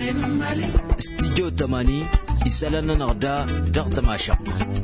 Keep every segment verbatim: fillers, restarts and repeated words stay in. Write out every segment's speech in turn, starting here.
استديو تماني يسألنا نغدا ضغط ما شق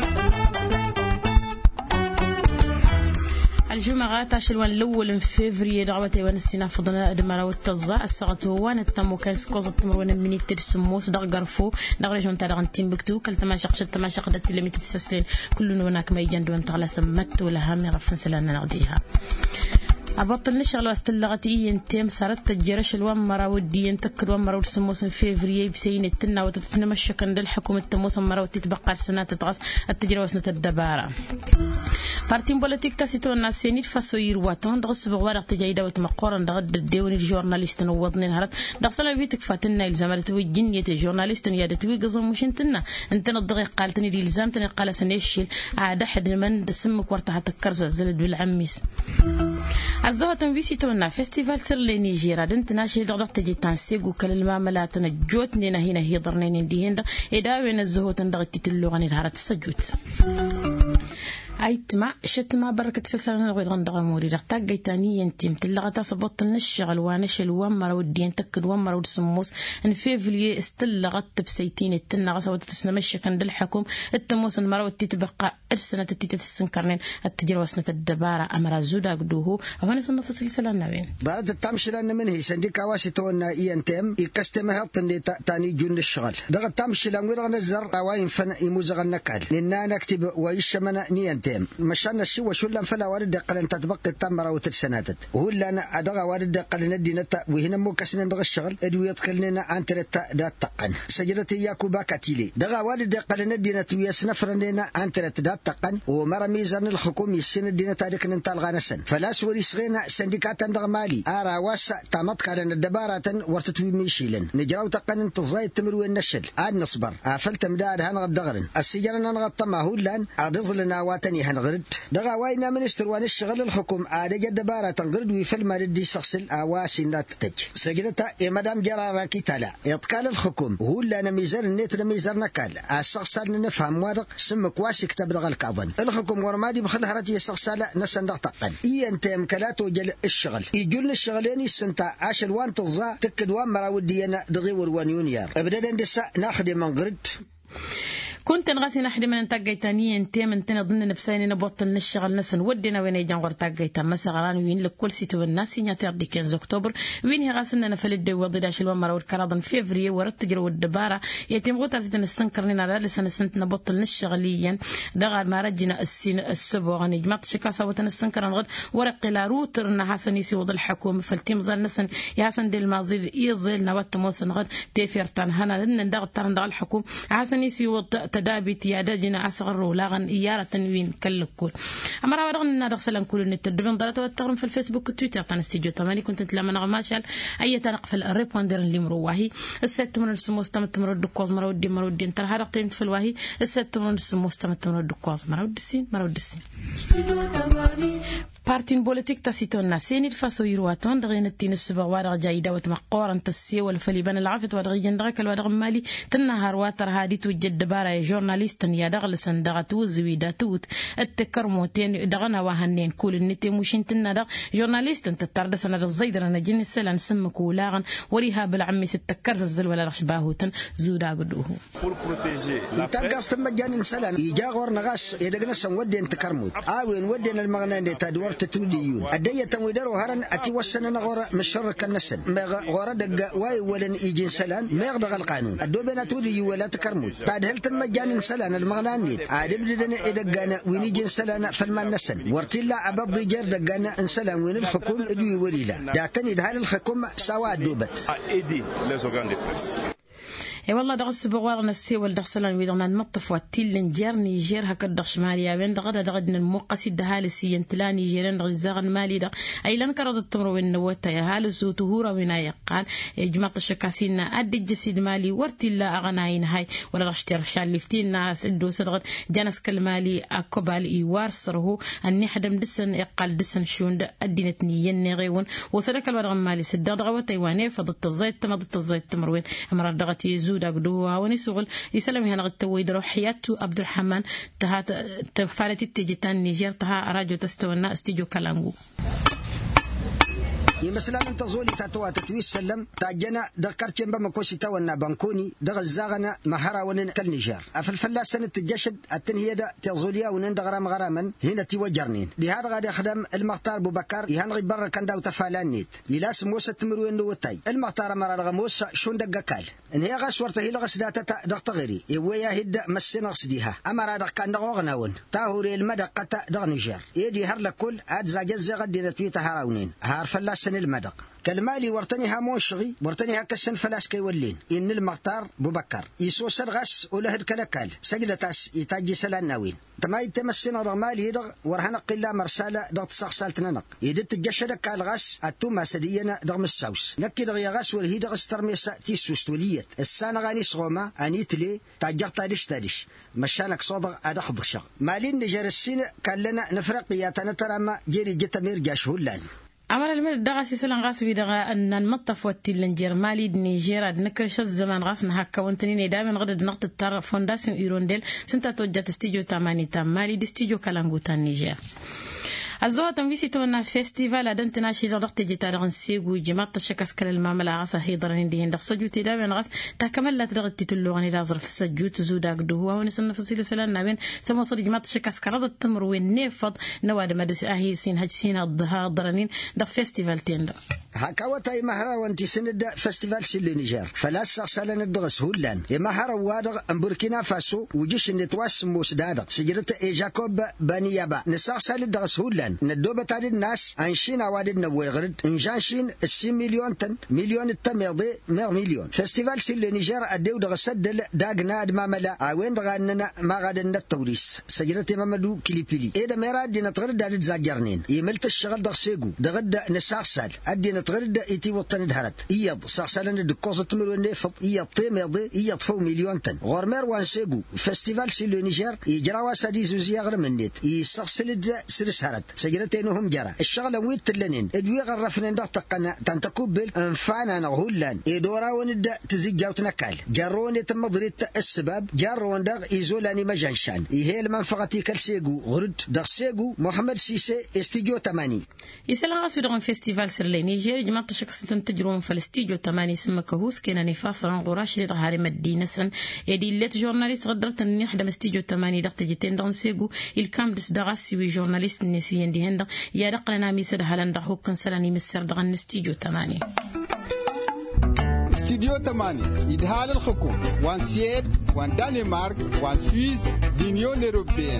الجمعة تاشلوان الأول من فيفري دعوتي ونسينا فضنا دمرة والتزا الساعة وانا التمو كان سكوز التمرون من الترسموس دغرفو دغرجون تاعن تيمبكتو كل تماشق شت تماشق دت اللي متتسلسلين كلنا هناك ما يجندو انت على سمت ولا هم يغفن سلنا نغديها أبطل نشغل واستلغتي ينتم صارت تجرش الوام مرا ودي ينتكر وام مرا ورسموس فيفري بسين التنا وتتنمشى كند الحكومة التموس مرا وتتبقى السنة تتغص التجربة وسنة الدبارة بارتين بوليتيك تاسيتو الناس سينيت فاسو يرواتون دغس بغوار تجايدا وتمقورن دغد الديون الجورناليست نوضنين هرت دغسنا بيتك فاتنا الزمالة وجنية الجورناليست يا توي قزم مش انتنا انت نضغي قالتني دي الزامتني قال سنيشيل عاد حد من دسمك ورتها تكرز الزلد بالعميس الزهو تنبيسي تونا فيستيفال سرلي نيجيرا دنت ناشي دغدغ تجي تنسيق وكل الماملا تنجوت نينا هنا هي ضرنين دي هندا إداوين الزهو تندغ تتلو غني الهارة السجوت أيتما شتما بركة فكسرنا الغير غندغ موري رغتا جيتاني ينتيم تلغتا صبوت النشغل وانش الوامر ودين تكد وامر ودسموس ان فيفلي استلغت بسيتين التنا غسوت تسنمش كان الحكم التموس المرا تتبقى ارسنه تتيت السنكرنين التجر وسنه الدباره امر زودا قدوه هون صنف سلسله نوين بارد التمشي لان من هي سنديكا واسي تونا ينتم يكستمها طني تاني جون الشغل دغ التمشي لان غير نزر واين فن يموزغ النكال لنا نكتب ويشمنا نين مشان الشو شلون فلا ورد قلن تطبق التمره وترسناتت وهو لنا ادغ ورد قلن ندينا وهنا مو كسن ندغ الشغل ادو يدخلنا انترت دا تقن سجلتي ياكو باكاتيلي دغ ورد قلن ندينا ويسنفرنا انترت دا تقن ومر ميزان الحكومي السن دينا تاريخ ننتال غانسن فلا سوري صغينا سنديكات دغ مالي ارا واس تامت قالن الدباره ورتتوي ميشيلن نجراو تقن انتزاي التمر والنشل اد نصبر افلت مداد هنغ الدغرن السجرنا نغطما هو لان ادظلنا واتن هنغرد دغا واينا منستر وان الشغل الحكم عاد جد بارا تنغرد ويفل مردي شخص اواسي ناتج سجلتا يا مدام جرارا كيتالا يتقال الحكم هو اللي انا ميزان النت ميزان نكال الشخص اللي نفهم وادق سم كواسي كتاب دغ الكاظن الحكم ورمادي بخل هرتي الشخص لا نسن تقن اي انت مكلاتو جل الشغل يجون الشغلين السنتا عشر وان تزا تكد وان مراودي انا دغي وروان يونيار ابدا ندسا ناخذ منغرد كنت نغسي نحدي من انتاجي تانية انتي من تنا ضمن نفساني نبطل نشغل نسن ودينا وين يجان غرتاجي تام مسغران وين لكل سيتو الناس ينتهي دي خمسة اكتوبر وين يغاسلنا نفل الدو ضداش الومر والكرادن فيفري ورت تجرو الدباره يتم غوتا تنسنكرنا على لسنه سنه نبطل نشغليا دغا ما رجنا السين السبو غني جمعت شكاسه وتنسنكرن غد ورق لا روتر حسن يسي وض الحكومه فالتيم زال نسن يا حسن دي الماضي يزل نوات موسن غد تيفير تن هنا لن دغ ترن دغ الحكومه حسن يسي وض تدابيت يا دجنا أصغر ولاغن إيارة تنوين كل كل أما راه رغنا دغسلن كل نتدبن ضلت وتغرم في الفيسبوك والتويتر تاع استديو تماني كنت تلما نغماشال أي تنقفل الريبوندر اللي مروهي الست من السموس تم تمر الدكوز مرو دي مرو دي انت هذا قيمت في الواهي الست من السموس تم تمر الدكوز مرو دسين مرو دسين بارتين بوليتيك تاسيتونا سيني الفاسو يرواتون دغين التين السبع وارغ جايدة وتمقور انت السي والفليبان العافت ودغي جندغك الودغ مالي تنهار واتر هادي توجد دبارة جورناليست يا دغل سندغتو زويداتوت التكرموتين دغنا وهنين كل النتي مشين تنادغ جورناليست انت ترد سنة الزيدر انا جن السلان سمك ولاغن وريها بالعمي ستكرز الزل ولا رشباهوتن زودا قدوه يتنقص مجان سلان يجا غور نغاس يدغنا سنودي انت كرموت اوين ودينا المغنان تدور تتوديون أدية تمويدر وهرن أتي وسنا غورة مشر كنسن ما غورة دق واي ولن يجين سلان ما يغدغ القانون الدوبنا تودي ولا تكرمون بعد هل تمجان سلان المغنانيت عاد بدنا إدقنا وين يجين سلان فالمان نسن ورتلا عبد ضجر دقنا إن سلان وين الحكوم ادوي وليلا دعتني دهال الحكومة سوا دوبت اي والله دغس بغوار نسي والدغسلان ويدغنا نمطف واتيل نجير نيجير هكا دغش ماليا وين دغدا دغدنا المقصي دهالسي ينتلا نيجيرن دغزاغن مالي دغ اي لن كرد التمر وين نوتا يا هالسو تهورا وين يقال جماعه الشكاسينا ادي جسيد مالي ورتلا اغناين هاي ولا دغشتر شالفتين ناس ادو صدغ جنس كلمالي اكبال ايوار سرهو اني حدم دسن يقال دسن شوند ادينتني ينغيون وصدق الورغ مالي سدغ دغوتي واني فضت الزيت تمضت الزيت تمر وين امر دغتي داقدوها ونسوغل يسلم هنا غتويد روحياتو عبد الرحمن تهات تفالتي تيجي تان نيجير تها راجو تستونا استيجو كلامو مثلا انت زولي تاتوا تتوي سلم تاجنا دكرتين بمكوسي تونا بنكوني دغ الزاغنا مهرا ونن كالنيجر افل فلاسن تجشد التنهيه دا تزوليا ونن دغرام غرامن هنا توجرنين لهذا غادي يخدم المختار ابو بكر يهنغي برا كان داو تفالانيت يلاس موسى تمروين وتاي المختار مرا غموس شون دقكال ان هي غسورته هي غسداتا دغتغري يويا هد مسن غسديها امر دغ كان دغناون تاهوري المدقه دغ نيجر يدي هر لكل اد زاجز غدي نتوي تهراونين هار فلاسن المدق كالمالي ورتني هامون شغي ورتني هكسن فلاس كيولين إن المختار ببكر يسو سرغس وله الكلكال سجلتاس يتاجي سلاناوين تما يتمسنا رغمالي يدغ ورهنا قلا مرسالة دغ تسخسال تننق يدت الجشدك الغاس التوما سدينا دغ مساوس نكي دغ يغاس ورهي دغ استرميسا تيسوس توليت السانة غاني صغوما أنيتلي تاجغ تادش تادش مشانك صدغ أدخ ضغشغ مالين نجار السين كان لنا نفرقياتنا ترى جيري جتمير جاش هولان أمر المال دغاسي سلان غاس بيدغا أن المطف والتلنجير مالي نيجيرا نكرش الزمان غاسنا هكا وانتنين دائما غدا نقطة تار فونداسيون إيرونديل سنتا توجات استيجو تاماني تام مالي دي استيجو كالانغو تان نيجير الزوها تنفيسي تونا فيستيفال أدن تناشي لغت جتارغن سيغو جماعة الشكاس كال المعملة عصا هيدرين دي هندق سجو تدابين غاس تاكمل لا تلغت تتلوغني لازر في السجو تزوداك دوها ونسن فصيل سلان نابين سموصر جماعة الشكاس كرادة التمر وين نيفض نواد مدس أهي سين هج سين الضها الضرانين دق فيستيفال تيندا هكاوتاي مهرا وانتي سند فestival سيل نيجر فلاس سالن الدغس هولان مهرا وادغ بوركينا فاسو وجيش نتواس موسداد سجرت اي جاكوب بانيابا نسا سال الدغس هولان ندوبه تاع الناس انشين وادد نويغرد انجاشين السي مليون تن مليون التميضي مير مليون فestival سيل نيجر اديو دغسد داغنا ما ملا وين دغننا ما غادن التوريس سجرت مامدو كليبيلي اي دميرا دي نتغرد دال زاجرنين يملت الشغل دغسيغو دغد نسا سال ادي تغرد إتي وطن دهرت إياد صاصلنا دكوز تمر ونفط إياد طيم يضي إياد فو مليون تن غرمر وانسيجو فestival سيلو نيجر يجرا واسادي زوزي غير منيت يصصل سرس هرت سجلتينهم جرا الشغله وين تلنين ادوي غرفنا ندقنا تنتكوب بالانفانا نغولان يدورا وند تزيجاو تنكال جروني تمضريت السبب جرون دغ ايزولاني مجانشان يهي المنفقتي كالسيجو غرد دغسيجو محمد سيسي استيجو ثمانين يسلم غاسو فيستيفال سيرلي نيجيري جماعة شخص تجرون فلسطيجو تماني سما كهوس كنا نفاصل غراش اللي ظهر مدينة سن يدي اللي جورناليست غدرت إني إحدى مستيجو تماني دقت جتين دون سيجو الكام دس دغاسي وجورناليست نسيان دي هندا يا دقلنا ميسد هلان دهو كنسلاني مسر دغن استيجو تماني استديو تماني يدهال الحكومة وان سيد وان دنمارك وان سويس دينيون أوروبيين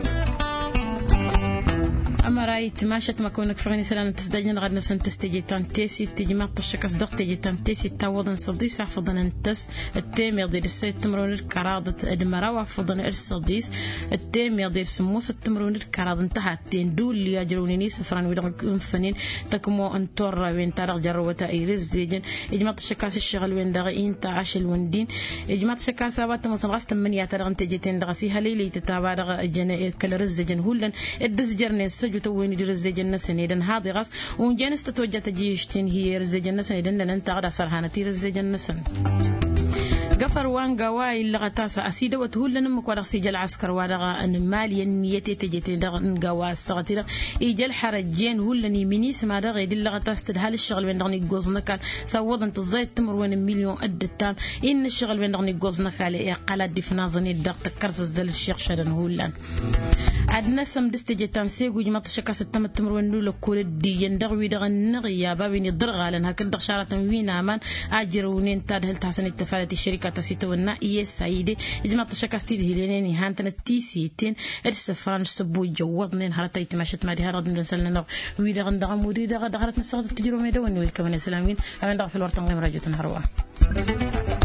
أما رأي تماشت ما كونك فغني سلام تسدجن غدنا سن تستجي تان تيسي تجمع تشكس دق تجي تان تيسي تاوضن صديس عفضن انتس التيم يضي السيد تمرون الكرادة ادمرا وعفضن الصديس التيم يضي السموس التمرون الكرادة انتهت تين دول اللي يجروني سفران ويدغ فنين تكمو انتور وين تارغ جروة ايرز زيجن اجمع تشكاس الشغل وين دغين تعاش الوندين اجمع تشكاس ابات مصن غاس تمنيا تارغ تجي تين دغسي هليلي تتابع جن كل رزجن هولن الدز جرني توين يدير الزجنة سنيدن هذا غاس ونجنس تتوجه تجيشتين هي الزجنة سنيدن لأن تغدا سرحانة تير الزجنة سن قفر وان قواي اللي غتاسا أسيدة وتهول لنا مكوارغ سيجا العسكر وارغا أن ماليا نيتي تجيتين دغن قوا السغتيرغ إيجا الحرجين هول لني منيس ما دغ يدي اللي غتاس تدهال الشغل وين دغني قوزنا كان سوضن تزايد تمر وين مليون قد التام إن الشغل وين دغني قوزنا كالي قالت دي فنازني الدغ تكرز الزل الشيخ شدن هول لن عدنا سم دستجي تنسيق وجمع تشكاس التم التمر وين لو كل دي يندغ ويدغن نغيا بابين الضرغة لأنها كدغ شارة وين أمان أجر ونين تادهل تحسن التفالة الشركة تسيتو النائية سعيدة جمع تشكاس تيده لينين هانتنا تيسيتين السفران سبو جوضنين هرتا يتماشت مادي هرد من سلنا ويدغن دغم مودي دغ دغرت نساغد التجربة ميدوان ويلكمن السلامين أمين دغ في الورطان غيم راجو تنهروا